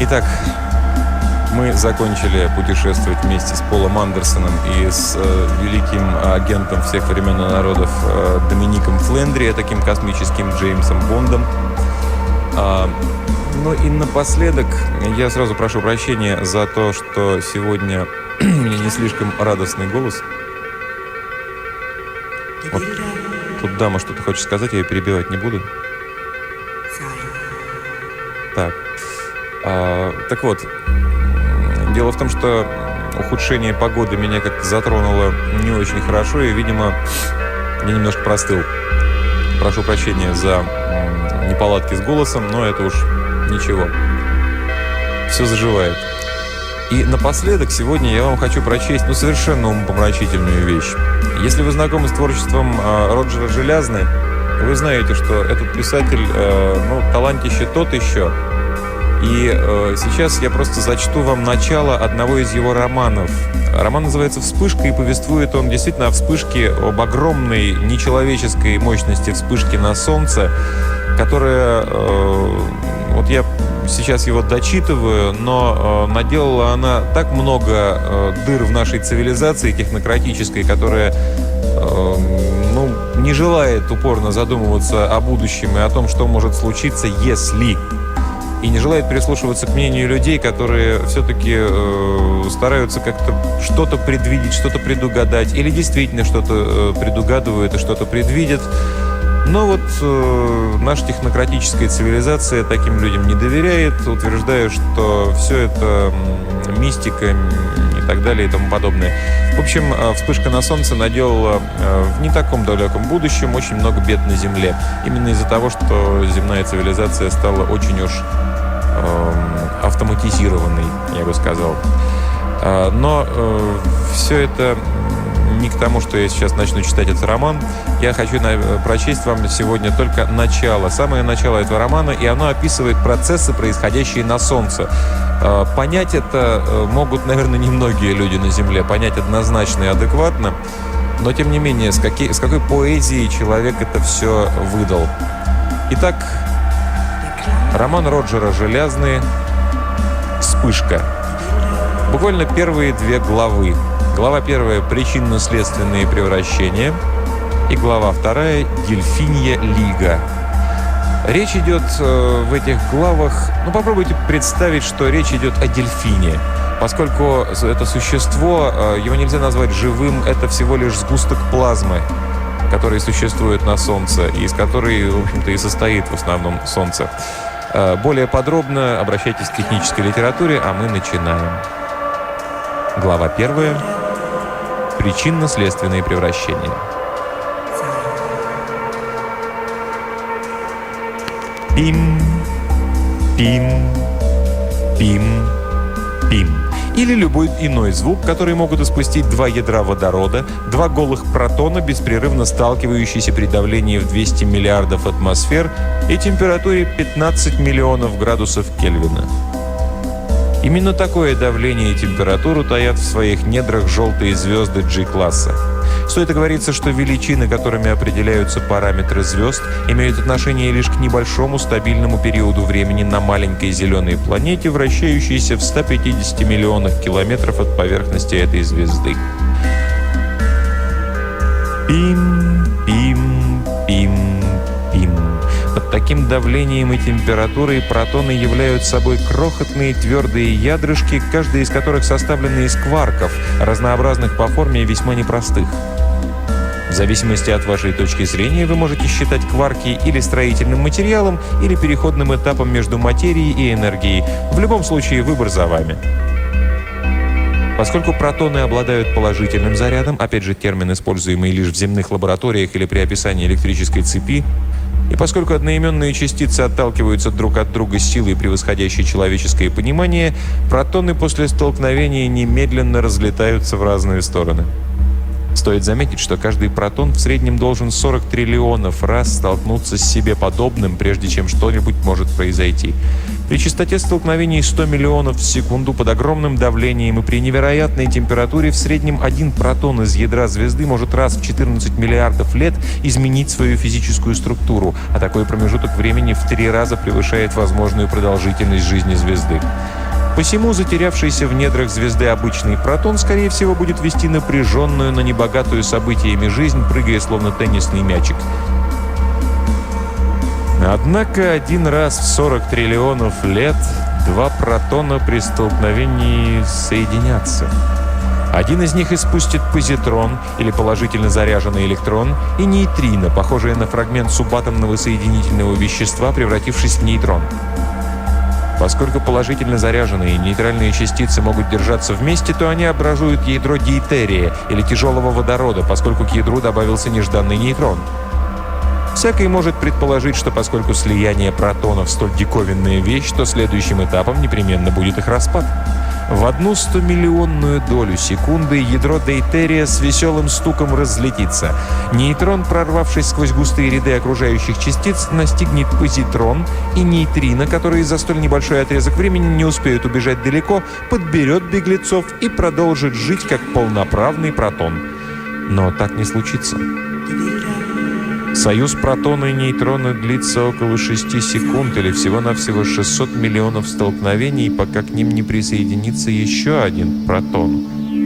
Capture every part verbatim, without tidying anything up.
Итак, мы закончили путешествовать вместе с Полом Андерсоном и с э, великим агентом всех времен и народов э, Домиником Флендри, таким космическим Джеймсом Бондом. А, ну и напоследок я сразу прошу прощения за то, что сегодня у меня не слишком радостный голос. Вот тут дама что-то хочет сказать, я ее перебивать не буду. Так. А, так вот, дело в том, что ухудшение погоды меня как-то затронуло не очень хорошо, и, видимо, я немножко простыл. Прошу прощения за неполадки с голосом, но это уж ничего. Все заживает. И напоследок сегодня я вам хочу прочесть, ну, совершенно умопомрачительную вещь. Если вы знакомы с творчеством э, Роджера Желязны, вы знаете, что этот писатель, э, ну, талантище тот еще. И э, сейчас я просто зачту вам начало одного из его романов. Роман называется «Вспышка», и повествует он действительно о вспышке, об огромной нечеловеческой мощности вспышки на Солнце, которая, э, вот я сейчас его дочитываю, но э, наделала она так много э, дыр в нашей цивилизации технократической, которая э, ну, не желает упорно задумываться о будущем и о том, что может случиться, если... И не желает прислушиваться к мнению людей, которые все-таки э, стараются как-то что-то предвидеть, что-то предугадать, или действительно что-то э, предугадывают и что-то предвидят. Но вот э, наша технократическая цивилизация таким людям не доверяет, утверждая, что все это э, мистика и так далее и тому подобное. В общем, э, вспышка на Солнце наделала э, в не таком далеком будущем очень много бед на Земле. Именно из-за того, что земная цивилизация стала очень уж автоматизированный, я бы сказал. Но э, все это не к тому, что я сейчас начну читать этот роман. Я хочу на, прочесть вам сегодня только начало, самое начало этого романа, и оно описывает процессы, происходящие на Солнце. Э, понять это могут, наверное, немногие люди на Земле, понять однозначно и адекватно, но, тем не менее, с, какие, с какой поэзией человек это все выдал. Итак, роман Роджера Желязны «Вспышка». Буквально первые две главы. Глава первая «Причинно-следственные превращения» и глава вторая «Дельфинья лига». Речь идет э, в этих главах... Ну, попробуйте представить, что речь идет о дельфине. Поскольку это существо, э, его нельзя назвать живым, это всего лишь сгусток плазмы, который существует на Солнце, и из которой, в общем-то, и состоит в основном Солнце. Более подробно обращайтесь к технической литературе, а мы начинаем. Глава первая. Причинно-следственные превращения. Пим, пим, пим, пим. Или любой иной звук, который могут испустить два ядра водорода, два голых протона, беспрерывно сталкивающиеся при давлении в двести миллиардов атмосфер и температуре пятнадцать миллионов градусов Кельвина. Именно такое давление и температуру таят в своих недрах желтые звезды G-класса. Стоит оговориться, что величины, которыми определяются параметры звезд, имеют отношение лишь к небольшому стабильному периоду времени на маленькой зеленой планете, вращающейся в ста пятидесяти миллионах километров от поверхности этой звезды. Пим, пим, пим, пим. Под таким давлением и температурой протоны являются собой крохотные твердые ядрышки, каждая из которых составлена из кварков, разнообразных по форме и весьма непростых. В зависимости от вашей точки зрения вы можете считать кварки или строительным материалом, или переходным этапом между материей и энергией. В любом случае, выбор за вами. Поскольку протоны обладают положительным зарядом, опять же термин, используемый лишь в земных лабораториях или при описании электрической цепи, и поскольку одноименные частицы отталкиваются друг от друга силой, превосходящей человеческое понимание, протоны после столкновения немедленно разлетаются в разные стороны. Стоит заметить, что каждый протон в среднем должен сорок триллионов раз столкнуться с себе подобным, прежде чем что-нибудь может произойти. При частоте столкновений сто миллионов в секунду под огромным давлением и при невероятной температуре в среднем один протон из ядра звезды может раз в четырнадцать миллиардов лет изменить свою физическую структуру, а такой промежуток времени в три раза превышает возможную продолжительность жизни звезды. Посему затерявшийся в недрах звезды обычный протон, скорее всего, будет вести напряженную, но небогатую событиями жизнь, прыгая словно теннисный мячик. Однако один раз в сорок триллионов лет два протона при столкновении соединятся. Один из них испустит позитрон, или положительно заряженный электрон, и нейтрино, похожее на фрагмент субатомного соединительного вещества, превратившись в нейтрон. Поскольку положительно заряженные и нейтральные частицы могут держаться вместе, то они образуют ядро дейтерия, или тяжелого водорода, поскольку к ядру добавился нежданный нейтрон. Всякий может предположить, что поскольку слияние протонов столь диковинная вещь, то следующим этапом непременно будет их распад. В одну стомиллионную долю секунды ядро дейтерия с веселым стуком разлетится. Нейтрон, прорвавшись сквозь густые ряды окружающих частиц, настигнет позитрон, и нейтрино, которые за столь небольшой отрезок времени не успеют убежать далеко, подберет беглецов и продолжит жить как полноправный протон. Но так не случится. Союз протона и нейтрона длится около шести секунд или всего-навсего шестьсот миллионов столкновений, пока к ним не присоединится еще один протон.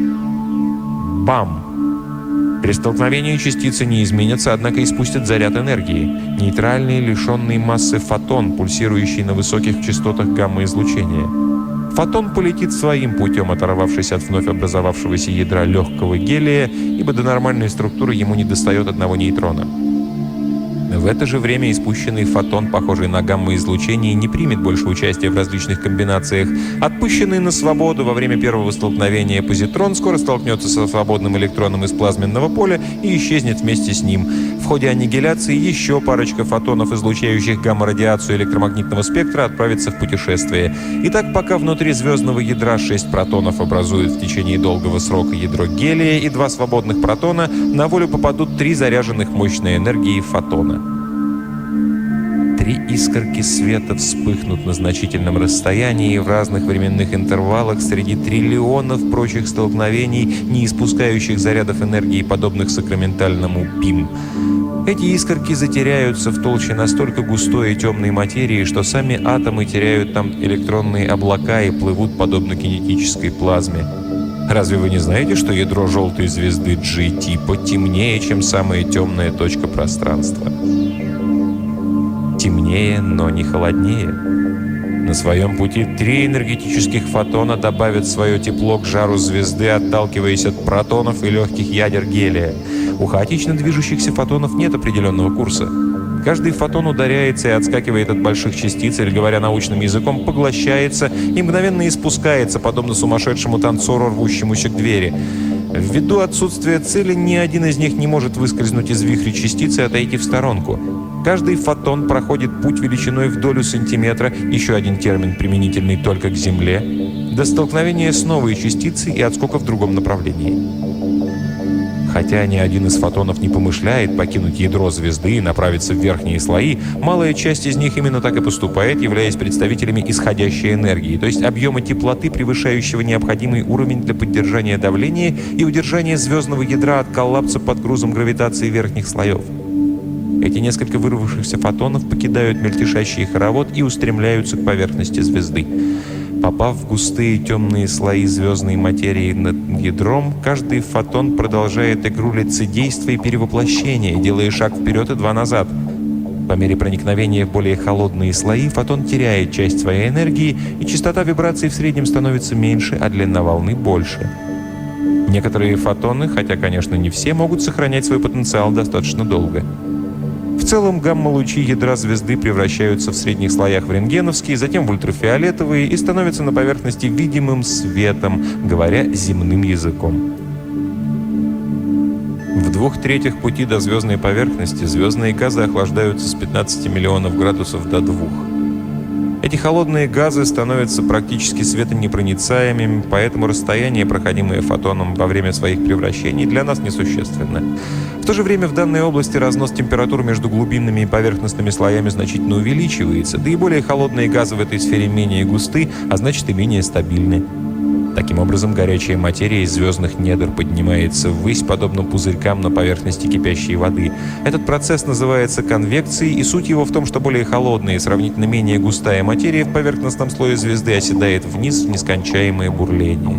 Бам! При столкновении частицы не изменятся, однако испустят заряд энергии. Нейтральный, лишенный массы фотон, пульсирующий на высоких частотах гамма-излучения. Фотон полетит своим путем, оторвавшись от вновь образовавшегося ядра легкого гелия, ибо до нормальной структуры ему недостает одного нейтрона. В это же время испущенный фотон, похожий на гамма-излучение, не примет больше участия в различных комбинациях. Отпущенный на свободу во время первого столкновения позитрон скоро столкнется со свободным электроном из плазменного поля и исчезнет вместе с ним. В ходе аннигиляции еще парочка фотонов, излучающих гамма-радиацию электромагнитного спектра, отправится в путешествие. И так, пока внутри звездного ядра шесть протонов образуют в течение долгого срока ядро гелия и два свободных протона, на волю попадут три заряженных мощной энергией фотона. Три искорки света вспыхнут на значительном расстоянии в разных временных интервалах среди триллионов прочих столкновений, не испускающих зарядов энергии, подобных сакраментальному БИМ. Эти искорки затеряются в толще настолько густой и темной материи, что сами атомы теряют там электронные облака и плывут подобно кинетической плазме. Разве вы не знаете, что ядро желтой звезды джи типа темнее, чем самая темная точка пространства? Темнее, но не холоднее. На своем пути три энергетических фотона добавят свое тепло к жару звезды, отталкиваясь от протонов и легких ядер гелия. У хаотично движущихся фотонов нет определенного курса. Каждый фотон ударяется и отскакивает от больших частиц, или, говоря научным языком, поглощается и мгновенно испускается, подобно сумасшедшему танцору, рвущемуся к двери. Ввиду отсутствия цели, ни один из них не может выскользнуть из вихря частицы и отойти в сторонку. Каждый фотон проходит путь величиной в долю сантиметра, еще один термин, применительный только к Земле, до столкновения с новой частицей и отскока в другом направлении. Хотя ни один из фотонов не помышляет покинуть ядро звезды и направиться в верхние слои, малая часть из них именно так и поступает, являясь представителями исходящей энергии, то есть объема теплоты, превышающего необходимый уровень для поддержания давления и удержания звездного ядра от коллапса под грузом гравитации верхних слоев. Эти несколько вырвавшихся фотонов покидают мельтешащий хоровод и устремляются к поверхности звезды. Попав в густые темные слои звездной материи над ядром, каждый фотон продолжает игру лицедейства и перевоплощения, делая шаг вперед и два назад. По мере проникновения в более холодные слои фотон теряет часть своей энергии, и частота вибраций в среднем становится меньше, а длина волны больше. Некоторые фотоны, хотя, конечно, не все, могут сохранять свой потенциал достаточно долго. В целом, гамма-лучи ядра звезды превращаются в средних слоях в рентгеновские, затем в ультрафиолетовые и становятся на поверхности видимым светом, говоря земным языком. В двух третьих пути до звездной поверхности звездные газы охлаждаются с пятнадцати миллионов градусов до двух. Эти холодные газы становятся практически светонепроницаемыми, поэтому расстояние, проходимое фотоном во время своих превращений, для нас несущественно. В то же время в данной области разнос температур между глубинными и поверхностными слоями значительно увеличивается, да и более холодные газы в этой сфере менее густы, а значит и менее стабильны. Таким образом, горячая материя из звездных недр поднимается ввысь, подобно пузырькам на поверхности кипящей воды. Этот процесс называется конвекцией, и суть его в том, что более холодная и сравнительно менее густая материя в поверхностном слое звезды оседает вниз в нескончаемое бурление.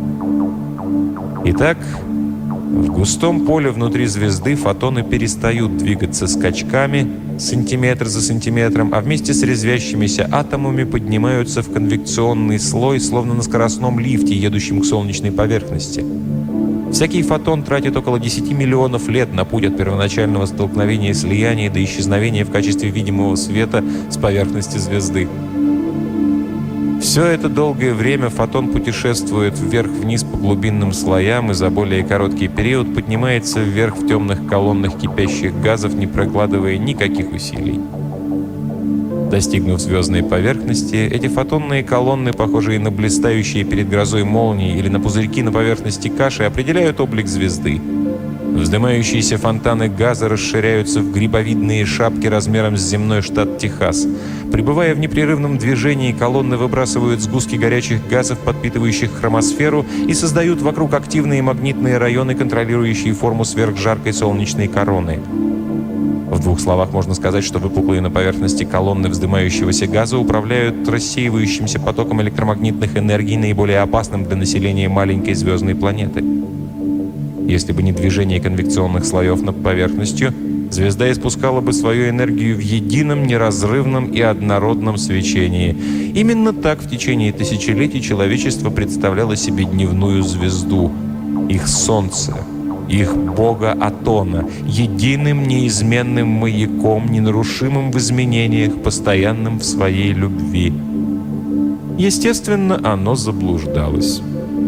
Итак, в густом поле внутри звезды фотоны перестают двигаться скачками, сантиметр за сантиметром, а вместе с резвящимися атомами поднимаются в конвекционный слой, словно на скоростном лифте, едущем к солнечной поверхности. Всякий фотон тратит около десяти миллионов лет на путь от первоначального столкновения слияния до исчезновения в качестве видимого света с поверхности звезды. Все это долгое время фотон путешествует вверх-вниз по глубинным слоям и за более короткий период поднимается вверх в темных колоннах кипящих газов, не прокладывая никаких усилий. Достигнув звездной поверхности, эти фотонные колонны, похожие на блистающие перед грозой молнии или на пузырьки на поверхности каши, определяют облик звезды. Вздымающиеся фонтаны газа расширяются в грибовидные шапки размером с земной штат Техас. Пребывая в непрерывном движении, колонны выбрасывают сгустки горячих газов, подпитывающих хромосферу, и создают вокруг активные магнитные районы, контролирующие форму сверхжаркой солнечной короны. В двух словах можно сказать, что выпуклые на поверхности колонны вздымающегося газа управляют рассеивающимся потоком электромагнитных энергий, наиболее опасным для населения маленькой звездной планеты. Если бы не движение конвекционных слоев над поверхностью, звезда испускала бы свою энергию в едином, неразрывном и однородном свечении. Именно так в течение тысячелетий человечество представляло себе дневную звезду, их солнце, их бога Атона, единым неизменным маяком, ненарушимым в изменениях, постоянным в своей любви. Естественно, оно заблуждалось.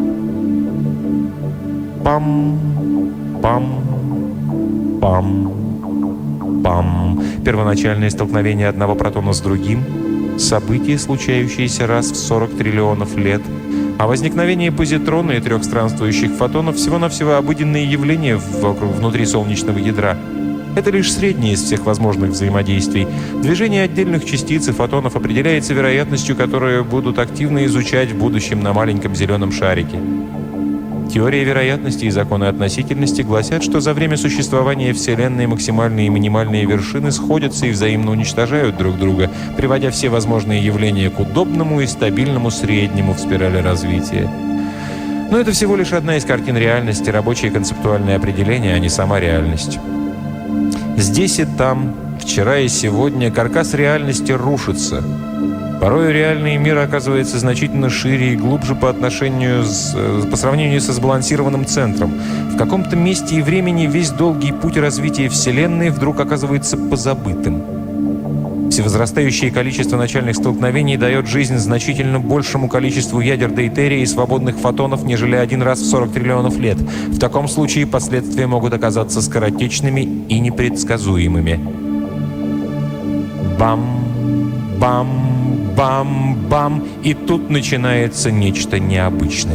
Пам, пам, пам, пам. Первоначальное столкновение одного протона с другим — событие, случающееся раз в сорок триллионов лет, а возникновение позитрона и трех странствующих фотонов — всего-навсего обыденные явления вокруг внутри солнечного ядра. Это лишь среднее из всех возможных взаимодействий. Движение отдельных частиц и фотонов определяется вероятностью, которую будут активно изучать в будущем на маленьком зеленом шарике. Теория вероятности и законы относительности гласят, что за время существования Вселенной максимальные и минимальные вершины сходятся и взаимно уничтожают друг друга, приводя все возможные явления к удобному и стабильному среднему в спирали развития. Но это всего лишь одна из картин реальности, рабочее концептуальное определение, а не сама реальность. Здесь и там, вчера и сегодня, каркас реальности рушится. Порой реальный мир оказывается значительно шире и глубже по отношению с, по сравнению со сбалансированным центром. В каком-то месте и времени весь долгий путь развития Вселенной вдруг оказывается позабытым. Всевозрастающее количество начальных столкновений дает жизнь значительно большему количеству ядер дейтерия и свободных фотонов, нежели один раз в сорок триллионов лет. В таком случае последствия могут оказаться скоротечными и непредсказуемыми. Бам, бам, бам-бам, и тут начинается нечто необычное.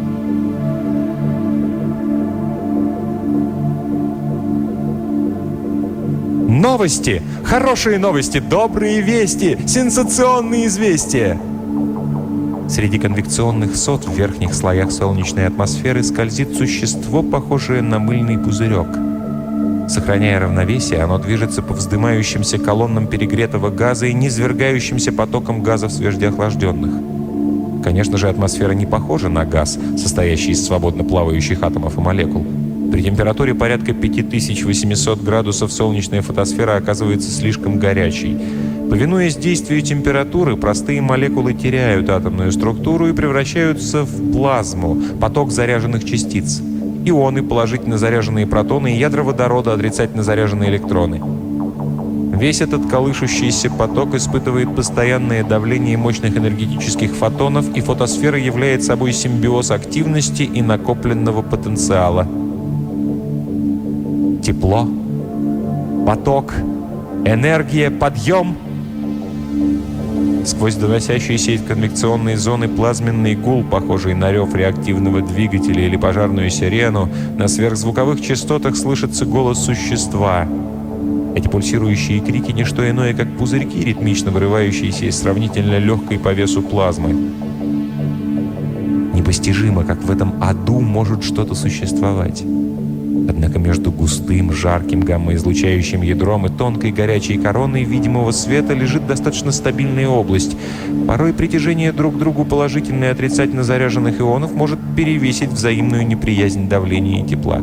Новости! Хорошие новости! Добрые вести! Сенсационные известия! Среди конвекционных сот в верхних слоях солнечной атмосферы скользит существо, похожее на мыльный пузырек. Сохраняя равновесие, оно движется по вздымающимся колоннам перегретого газа и низвергающимся потоком газов свежеохлажденных. Конечно же, атмосфера не похожа на газ, состоящий из свободно плавающих атомов и молекул. При температуре порядка пять тысяч восемьсот градусов солнечная фотосфера оказывается слишком горячей. Повинуясь действию температуры, простые молекулы теряют атомную структуру и превращаются в плазму, поток заряженных частиц. Ионы, положительно заряженные протоны, и ядра водорода, отрицательно заряженные электроны. Весь этот колышущийся поток испытывает постоянное давление мощных энергетических фотонов, и фотосфера является собой симбиоз активности и накопленного потенциала. Тепло, поток, энергия, подъем. Сквозь доносящийся из конвекционной зоны плазменный гул, похожий на рев реактивного двигателя или пожарную сирену, на сверхзвуковых частотах слышится голос существа. Эти пульсирующие крики — не что иное, как пузырьки, ритмично вырывающиеся из сравнительно легкой по весу плазмы. Непостижимо, как в этом аду может что-то существовать. Однако между густым, жарким гамма-излучающим ядром и тонкой горячей короной видимого света лежит достаточно стабильная область. Порой притяжение друг к другу положительно и отрицательно заряженных ионов может перевесить взаимную неприязнь давления и тепла.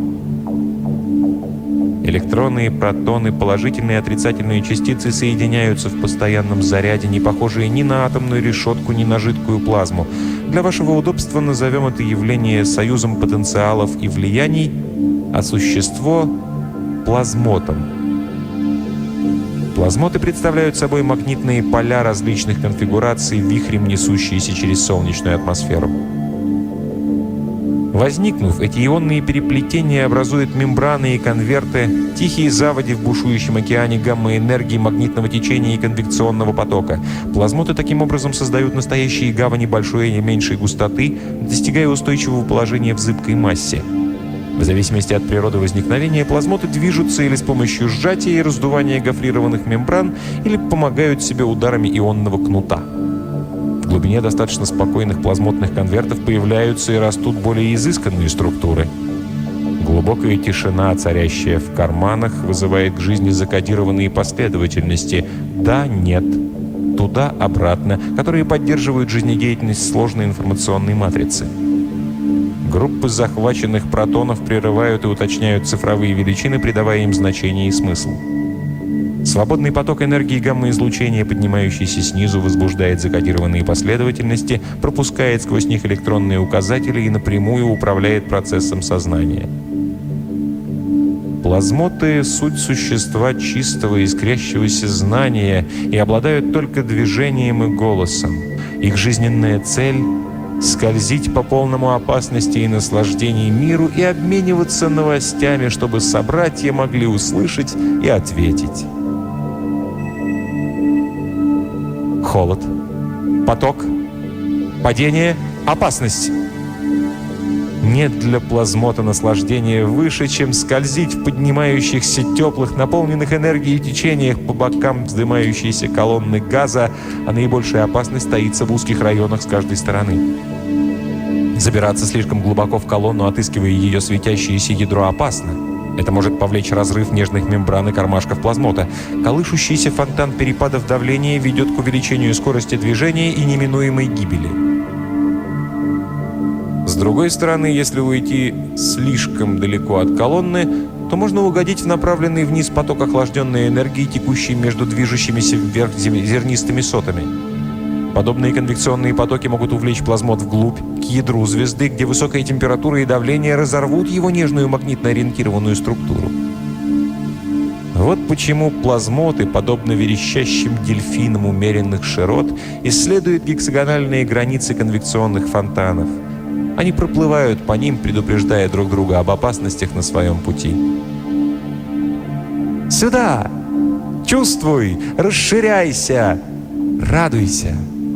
Электроны и протоны, положительные и отрицательные частицы соединяются в постоянном заряде, не похожие ни на атомную решетку, ни на жидкую плазму. Для вашего удобства назовем это явление союзом потенциалов и влияний, а существо — плазмотом. Плазмоты представляют собой магнитные поля различных конфигураций, вихрем несущиеся через солнечную атмосферу. Возникнув, эти ионные переплетения образуют мембраны и конверты, тихие заводи в бушующем океане гамма-энергии, магнитного течения и конвекционного потока. Плазмоты таким образом создают настоящие гавани большой и меньшей густоты, достигая устойчивого положения в зыбкой массе. В зависимости от природы возникновения, плазмоты движутся или с помощью сжатия и раздувания гофрированных мембран, или помогают себе ударами ионного кнута. В глубине достаточно спокойных плазмотных конвертов появляются и растут более изысканные структуры. Глубокая тишина, царящая в карманах, вызывает к жизни закодированные последовательности «да», «нет», «туда», «обратно», которые поддерживают жизнедеятельность сложной информационной матрицы. Группы захваченных протонов прерывают и уточняют цифровые величины, придавая им значение и смысл. Свободный поток энергии гамма-излучения, поднимающийся снизу, возбуждает закодированные последовательности, пропускает сквозь них электронные указатели и напрямую управляет процессом сознания. Плазмоты — суть существа чистого, искрящегося знания и обладают только движением и голосом. Их жизненная цель — скользить по полному опасности и наслаждений миру и обмениваться новостями, чтобы собратья могли услышать и ответить. Холод, поток, падение, опасность. Нет для плазмота наслаждения выше, чем скользить в поднимающихся теплых, наполненных энергией течениях по бокам вздымающейся колонны газа, а наибольшая опасность таится в узких районах с каждой стороны. Забираться слишком глубоко в колонну, отыскивая ее светящееся ядро, опасно. Это может повлечь разрыв нежных мембран и кармашков плазмота. Колышущийся фонтан перепадов давления ведет к увеличению скорости движения и неминуемой гибели. С другой стороны, если уйти слишком далеко от колонны, то можно угодить в направленный вниз поток охлажденной энергии, текущий между движущимися вверх зернистыми сотами. Подобные конвекционные потоки могут увлечь плазмот вглубь, к ядру звезды, где высокая температура и давление разорвут его нежную магнитно-ориентированную структуру. Вот почему плазмоты, подобно верещащим дельфинам умеренных широт, исследуют гексагональные границы конвекционных фонтанов. Они проплывают по ним, предупреждая друг друга об опасностях на своем пути. «Сюда! Чувствуй! Расширяйся! Радуйся!»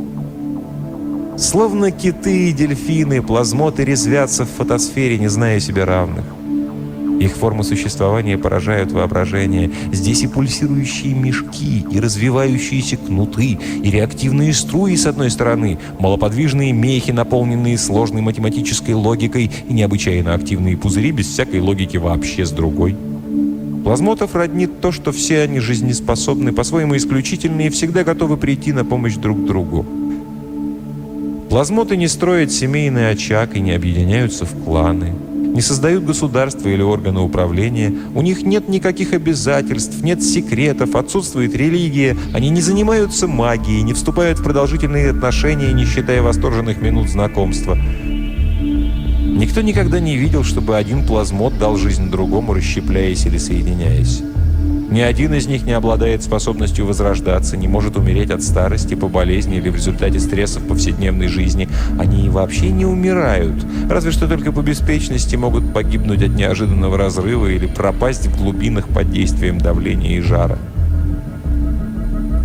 Словно киты и дельфины, плазмоты резвятся в фотосфере, не зная себе равных. Их формы существования поражают воображение. Здесь и пульсирующие мешки, и развивающиеся кнуты, и реактивные струи с одной стороны, малоподвижные мехи, наполненные сложной математической логикой, и необычайно активные пузыри без всякой логики вообще с другой. Плазмотов роднит то, что все они жизнеспособны, по-своему исключительны и всегда готовы прийти на помощь друг другу. Плазмоты не строят семейный очаг и не объединяются в кланы, не создают государства или органы управления, у них нет никаких обязательств, нет секретов, отсутствует религия, они не занимаются магией, не вступают в продолжительные отношения, не считая восторженных минут знакомства. Никто никогда не видел, чтобы один плазмот дал жизнь другому, расщепляясь или соединяясь. Ни один из них не обладает способностью возрождаться, не может умереть от старости, по болезни или в результате стрессов повседневной жизни. Они вообще не умирают, разве что только по беспечности могут погибнуть от неожиданного разрыва или пропасть в глубинах под действием давления и жара.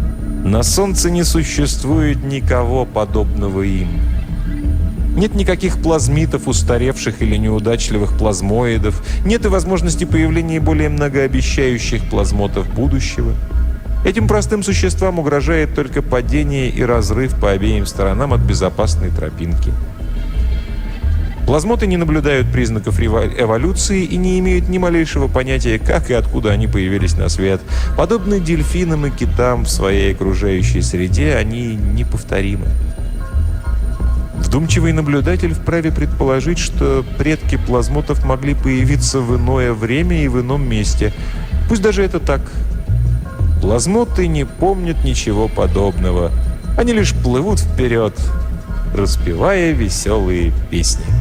На Солнце не существует никого подобного им. Нет никаких плазмитов, устаревших или неудачливых плазмоидов. Нет и возможности появления более многообещающих плазмотов будущего. Этим простым существам угрожает только падение и разрыв по обеим сторонам от безопасной тропинки. Плазмоты не наблюдают признаков эволюции и не имеют ни малейшего понятия, как и откуда они появились на свет. Подобно дельфинам и китам в своей окружающей среде, они неповторимы. Вдумчивый наблюдатель вправе предположить, что предки плазмотов могли появиться в иное время и в ином месте. Пусть даже это так. Плазмоты не помнят ничего подобного. Они лишь плывут вперед, распевая веселые песни.